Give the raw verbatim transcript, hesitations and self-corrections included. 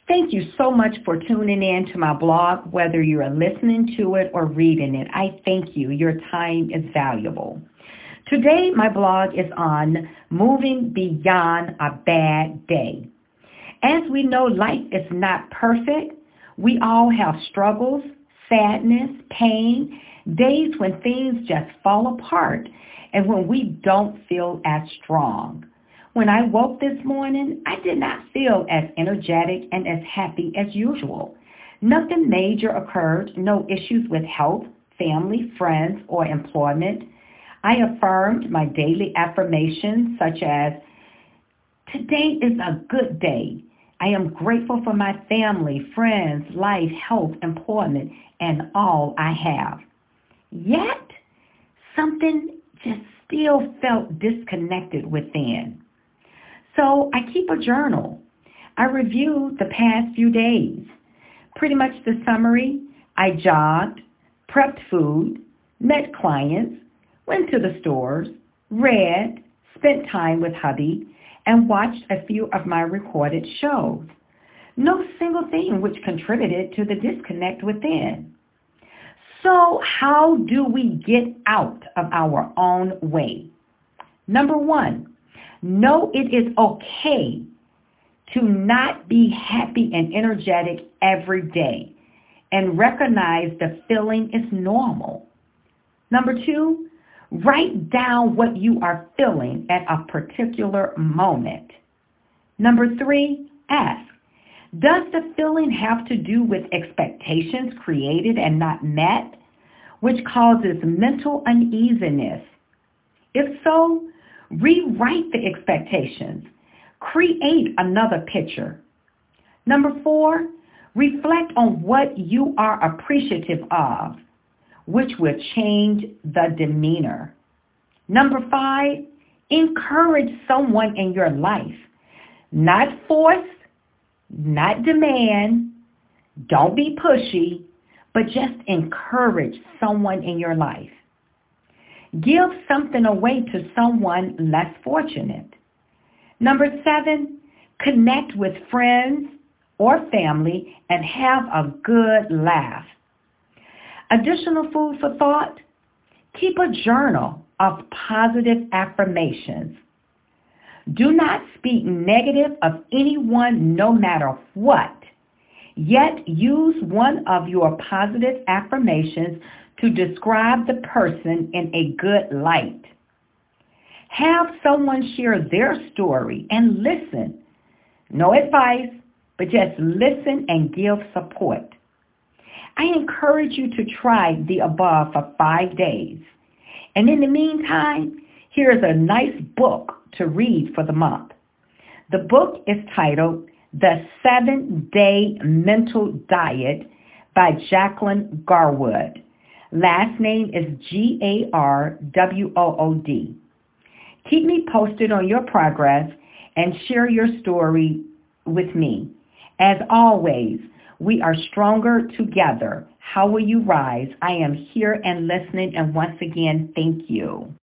Thank you so much for tuning in to my blog, whether you're listening to it or reading it. I thank you. Your time is valuable. Today, my blog is on moving beyond a bad day. As we know, life is not perfect. We all have struggles, sadness, pain, days when things just fall apart and when we don't feel as strong. When I woke this morning, I did not feel as energetic and as happy as usual. Nothing major occurred, no issues with health, family, friends, or employment. I affirmed my daily affirmations such as, today is a good day. I am grateful for my family, friends, life, health, employment, and all I have. Yet, something just still felt disconnected within. So I keep a journal. I reviewed the past few days. Pretty much the summary: I jogged, prepped food, met clients, went to the stores, read, spent time with hubby, and watched a few of my recorded shows. No single thing which contributed to the disconnect within. So how do we get out of our own way? Number one, know it is okay to not be happy and energetic every day and recognize the feeling is normal. Number two, write down what you are feeling at a particular moment. Number three, ask, does the feeling have to do with expectations created and not met, which causes mental uneasiness? If so, rewrite the expectations. Create another picture. Number four, reflect on what you are appreciative of, which will change the demeanor. Number five, encourage someone in your life. Not force, not demand, don't be pushy, but just encourage someone in your life. Give something away to someone less fortunate. Number seven, connect with friends or family and have a good laugh. Additional food for thought, keep a journal of positive affirmations. Do not speak negative of anyone no matter what, yet use one of your positive affirmations to describe the person in a good light. Have someone share their story and listen. No advice, but just listen and give support. I encourage you to try the above for five days. And in the meantime, here's a nice book to read for the month. The book is titled The Seven-Day Mental Diet by Jacqueline Garwood. Last name is G A R W O O D. Keep me posted on your progress and share your story with me. As always, we are stronger together. How will you rise? I am here and listening, and once again, thank you.